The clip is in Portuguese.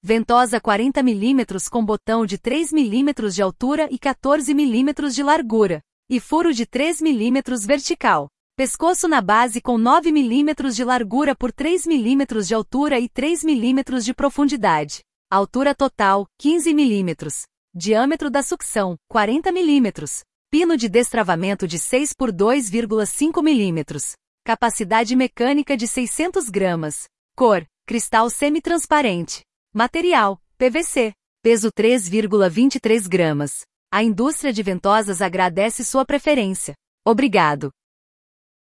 Ventosa 40 mm com botão de 3 mm de altura e 14 mm de largura. E furo de 3 mm vertical. Pescoço na base com 9 mm de largura por 3 mm de altura e 3 mm de profundidade. Altura total, 15 mm. Diâmetro da sucção, 40 mm. Pino de destravamento de 6 por 2,5 mm. Capacidade mecânica de 600 gramas. Cor, cristal semi-transparente. Material, PVC. Peso 3,23 gramas. A indústria de ventosas agradece sua preferência. Obrigado.